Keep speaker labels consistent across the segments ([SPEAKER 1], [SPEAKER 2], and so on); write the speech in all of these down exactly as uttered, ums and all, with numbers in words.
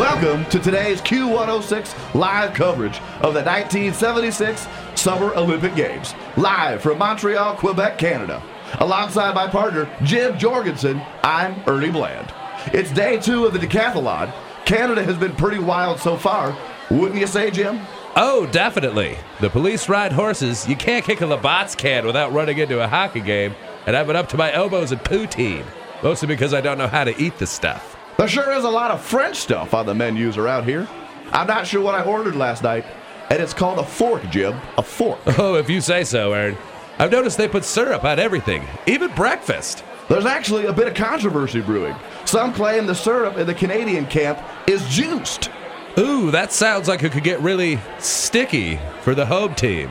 [SPEAKER 1] Welcome to today's Q one oh six live coverage of the nineteen seventy-six Summer Olympic Games, live from Montreal, Quebec, Canada. Alongside my partner, Jim Jorgensen, I'm Ernie Bland. It's day two of the decathlon. Canada has been pretty wild so far, wouldn't you say, Jim?
[SPEAKER 2] Oh, definitely. The police ride horses. You can't kick a Labatt's can without running into a hockey game, and I've been up to my elbows in poutine, mostly because I don't know how to eat the stuff.
[SPEAKER 1] There sure is a lot of French stuff on the menus around here. I'm not sure what I ordered last night, and it's called a fork, Jim. A fork.
[SPEAKER 2] Oh, if you say so, Ern. I've noticed they put syrup on everything, even breakfast.
[SPEAKER 1] There's actually a bit of controversy brewing. Some claim the syrup in the Canadian camp is juiced.
[SPEAKER 2] Ooh, that sounds like it could get really sticky for the home team.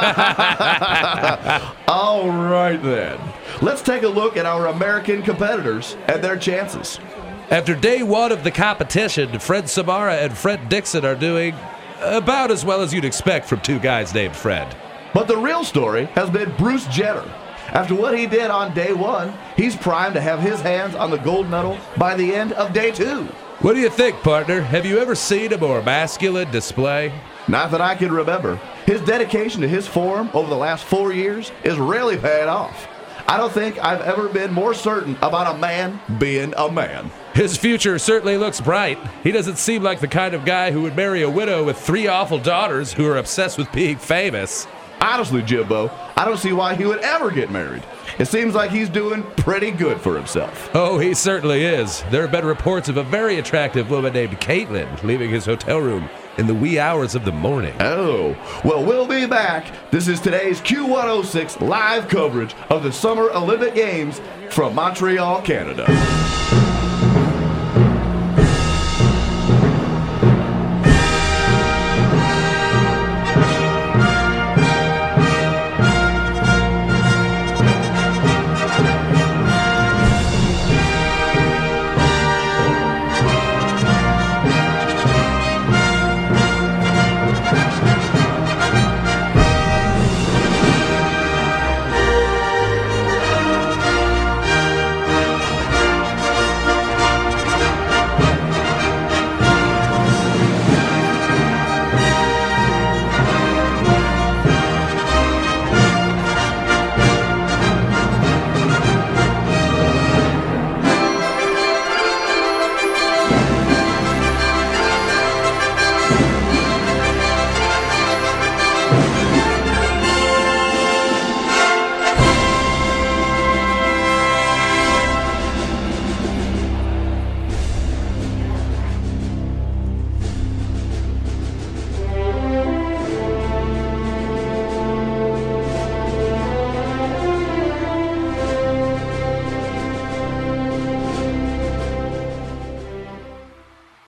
[SPEAKER 1] All right, then. Let's take a look at our American competitors and their chances.
[SPEAKER 2] After day one of the competition, Fred Samara and Fred Dixon are doing about as well as you'd expect from two guys named Fred.
[SPEAKER 1] But the real story has been Bruce Jenner. After what he did on day one, he's primed to have his hands on the gold medal by the end of day two.
[SPEAKER 2] What do you think, partner? Have you ever seen a more masculine display?
[SPEAKER 1] Not that I can remember. His dedication to his form over the last four years is really paying off. I don't think I've ever been more certain about a man being a man.
[SPEAKER 2] His future certainly looks bright. He doesn't seem like the kind of guy who would marry a widow with three awful daughters who are obsessed with being famous.
[SPEAKER 1] Honestly, Jimbo, I don't see why he would ever get married. It seems like he's doing pretty good for himself.
[SPEAKER 2] Oh, he certainly is. There have been reports of a very attractive woman named Caitlin leaving his hotel room in the wee hours of the morning.
[SPEAKER 1] Oh, well, we'll be back. This is today's Q one oh six live coverage of the Summer Olympic Games from Montreal, Canada.